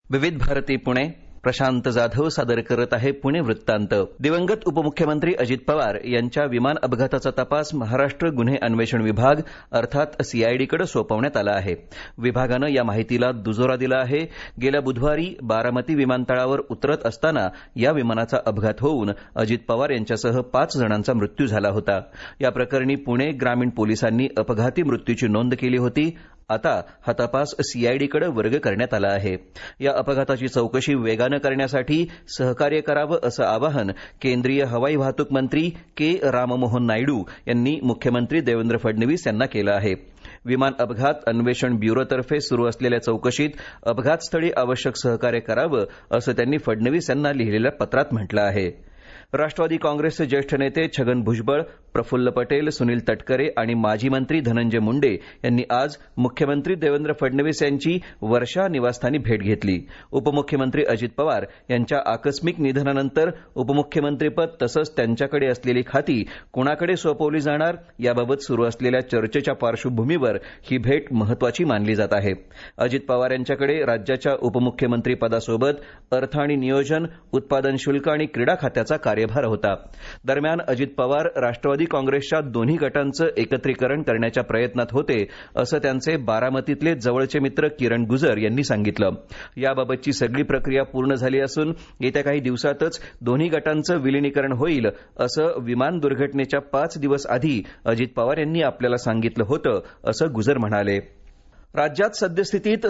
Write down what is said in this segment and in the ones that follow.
विविध भारती पुणे. प्रशांत जाधव सादर करत आहे पुणे वृत्तांत. दिवंगत उपमुख्यमंत्री अजित पवार यांच्या विमान अपघाताचा तपास महाराष्ट्र गुन्हे अन्वेषण विभाग अर्थात सीआयडीकडे सोपवण्यात आला आहे. विभागानं या माहितीला दुजोरा दिला आहे. गेल्या बुधवारी बारामती विमानतळावर उतरत असताना या विमानाचा अपघात होऊन अजित पवार यांच्यासह 5 जणांचा मृत्यू झाला होता. या प्रकरणी पुणे ग्रामीण पोलिसांनी अपघाती मृत्यूची नोंद केली होती. आता हा तपास सीआयडीकडे वर्ग करण्यात आला आहे. या अपघाताची चौकशी वेगानं करण्यासाठी सहकार्य करावं असं आवाहन केंद्रीय हवाई वाहतूक मंत्री के राममोहन नायडू यांनी मुख्यमंत्री देवेंद्र फडणवीस यांना केलं आहे. विमान अपघात अन्वेषण ब्युरोतर्फे सुरू असलेल्या चौकशीत अपघातस्थळी आवश्यक सहकार्य करावं असं त्यांनी फडणवीस यांना लिहिलेल्या पत्रात म्हटलं आहे. राष्ट्रवादी काँग्रेसचे ज्येष्ठ नेते छगन भुजबळ, प्रफुल्ल पटेल, सुनील तटकरे आणि माजी मंत्री धनंजय मुंडे यांनी आज मुख्यमंत्री देवेंद्र फडणवीस यांची वर्षा निवासस्थानी भेट घेतली. उपमुख्यमंत्री अजित पवार यांच्या आकस्मिक निधनानंतर उपमुख्यमंत्रीपद तसंच त्यांच्याकडे असलेली खाती कुणाकडे सोपवली जाणार याबाबत सुरू असलेल्या चर्चेच्या पार्श्वभूमीवर ही भेट महत्त्वाची मानली जात आहे. अजित पवार यांच्याकडे राज्याच्या उपमुख्यमंत्रीपदासोबत अर्थ आणि नियोजन, उत्पादन शुल्क आणि क्रीडा खात्याचा कार्यभार होता. दरम्यान अजित पवार राष्ट्रवादी काँग्रेसच्या दोन्ही गटांचं एकत्रीकरण करण्याच्या प्रयत्नात होते असं त्यांचे बारामतीतले जवळचे मित्र किरण गुजर यांनी सांगितलं. याबाबतची सगळी प्रक्रिया पूर्ण झाली असून येत्या काही दिवसातच दोन्ही गटांचं विलिनीकरण होईल असं विमान दुर्घटनेच्या 5 दिवस आधी अजित पवार यांनी आपल्याला सांगितलं होतं असं गुजर म्हणाले. राज्यात सद्यस्थितीत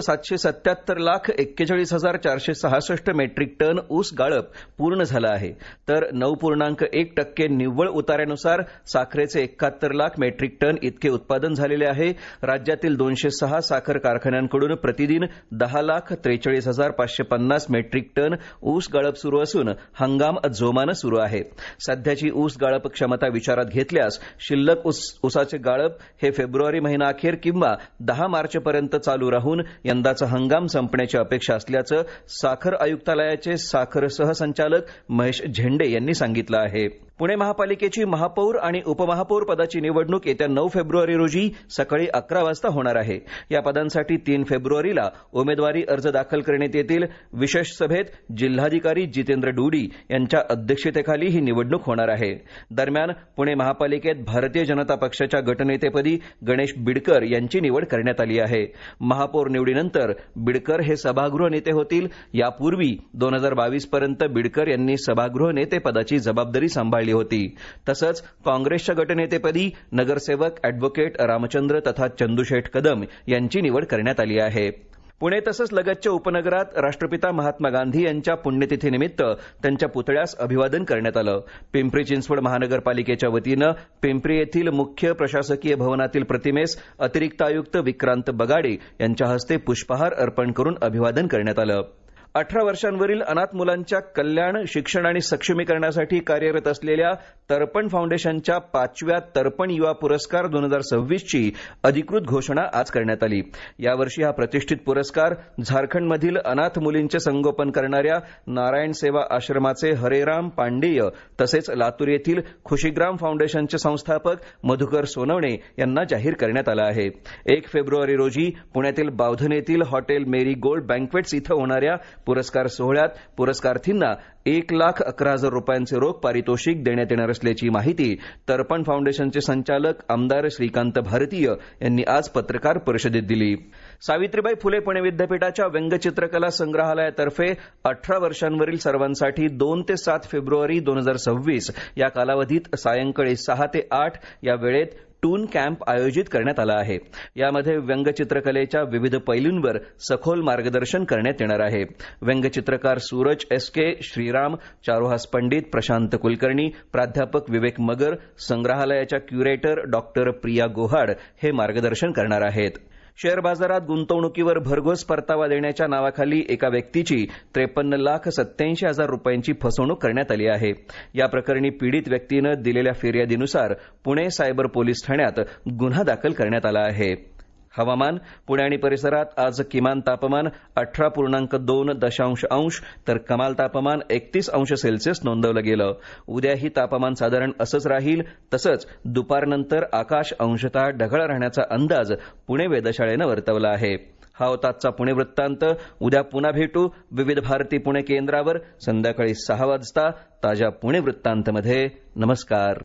777,41,466 मेट्रिक टन ऊस गाळप पूर्ण झालं आहे, तर 9.1% निव्वळ उतार्यानुसार साखरेचे 71 लाख मेट्रिक टन इतके उत्पादन झालेले आहे. राज्यातील 206 साखर कारखान्यांकडून प्रतिदिन 10,43,550 मेट्रिक टन ऊस गाळप सुरू असून हंगाम जोमानं सुरू आहे. सध्याची ऊस गाळप क्षमता विचारात घेतल्यास शिल्लक ऊसाचे गाळप हे फेब्रुवारी महिनाअखेर किंवा 10 मार्चपर्यंत चालू राहून यंदाचा हंगाम संपण्याची अपेक्षा असल्याचं साखर आयुक्तालयाचे साखर सहसंचालक महेश झेंडे यांनी सांगितलं आहे. पुणे महापालिकेची महापौर आणि उपमहापौर पदाची निवडणूक येत्या 9 फेब्रुवारी रोजी सकाळी 11 वाजता होणार आहे. या पदांसाठी 3 फेब्रुवारीला उमेदवारी अर्ज दाखल करण्यात येतील. विशेष सभेत जिल्हाधिकारी जितेंद्र डूडी यांच्या अध्यक्षतेखाली ही निवडणूक होणार आहे. दरम्यान पुणे महापालिकेत भारतीय जनता पक्षाच्या गटनेतेपदी गणेश बिडकर यांची निवड करण्यात आली आहे. महापौर निवडीनंतर बिडकर हे सभागृह नेते होतील. यापूर्वी 2022 पर्यंत बिडकर यांनी सभागृह नेते पदाची जबाबदारी सांभाळली होती. तसंच काँग्रेसच्या गटनेतेपदी नगरसेवक ॲडव्होकेट रामचंद्र तथा चंदूशेठ कदम यांची निवड करण्यात आली आहे. पुणे तसंच लगतच्या उपनगरात राष्ट्रपिता महात्मा गांधी यांच्या पुण्यतिथीनिमित्त त्यांच्या पुतळ्यास अभिवादन करण्यात आलं. पिंपरी चिंचवड महानगरपालिकेच्या वतीनं पिंपरी येथील मुख्य प्रशासकीय भवनातील प्रतिमेस अतिरिक्त आयुक्त विक्रांत बगाडे यांच्या हस्ते पुष्पहार अर्पण करून अभिवादन करण्यात आलं. 18 वर्षांवरील अनाथ मुलांच्या कल्याण, शिक्षण आणि सक्षमीकरणासाठी कार्यरत असलेल्या तर्पण फाउंडेशनच्या 5व्या तर्पण युवा पुरस्कार 2026ची अधिकृत घोषणा आज करण्यात आली. यावर्षी हा प्रतिष्ठित पुरस्कार झारखंडमधील अनाथ मुलींचे संगोपन करणाऱ्या नारायण सेवा आश्रमाचे हरेराम पांडेय तसेच लातूर येथील खुशीग्राम फाउंडेशनचे संस्थापक मधुकर सोनवणे यांना जाहीर करण्यात आला आहे. 1 फेब्रुवारी रोजी पुण्यातील बावधन येथील हॉटेल मेरी गोल्ड बँक्वेट्स इथं होणाऱ्या पुरस्कार सोहळ्यात पुरस्कार्थींना 1,11,000 रुपयांचे रोख पारितोषिक देण्यात येणार असल्याची माहिती तर्पण फाउंडेशनचे संचालक आमदार श्रीकांत भारतीय यांनी आज पत्रकार परिषदेत दिली. सावित्रीबाई फुले पुणे विद्यापीठाच्या व्यंगचित्रकला संग्रहालयातर्फे 18 वर्षांवरील सर्वांसाठी 2 ते 7 फेब्रुवारी 2026 या कालावधीत सायंकाळी 6 ते 8 या वेळेत टून कॅम्प आयोजित करण्यात आला आहे. यामध्ये व्यंगचित्रकलेच्या विविध पैलूंवर सखोल मार्गदर्शन करण्यात येणार आहे. व्यंगचित्रकार सूरज एसके, श्रीराम, चारुहास पंडित, प्रशांत कुलकर्णी, प्राध्यापक विवेक मगर, संग्रहालयाच्या क्युरेटर डॉक्टर प्रिया गोहाड हे मार्गदर्शन करणार आहेत. शेअर बाजारात गुंतवणुकीवर भरघोस परतावा देण्याच्या नावाखाली एका व्यक्तीची 53,87,000 रुपयांची फसवणूक करण्यात आली आहे. या प्रकरणी पीडित व्यक्तीनं दिलेल्या फिर्यादीनुसार पुणे सायबर पोलीस ठाण्यात गुन्हा दाखल करण्यात आला आहे. हवामान. पुणे आणि परिसरात आज किमान तापमान 18.2 अंश तर कमाल तापमान 31 अंश सेल्सिअस नोंदवलं गेलं. उद्याही तापमान साधारण असंच राहील. तसंच दुपारनंतर आकाश अंशतः ढगाळ राहण्याचा अंदाज पुणे वेधशाळेनं वर्तवला आहे. हा होता आजचा पुणे वृत्तांत. उद्या पुन्हा भेटू विविध भारती पुणे केंद्रावर संध्याकाळी 6 वाजता ताज्या पुणे वृत्तांतमध्ये. नमस्कार.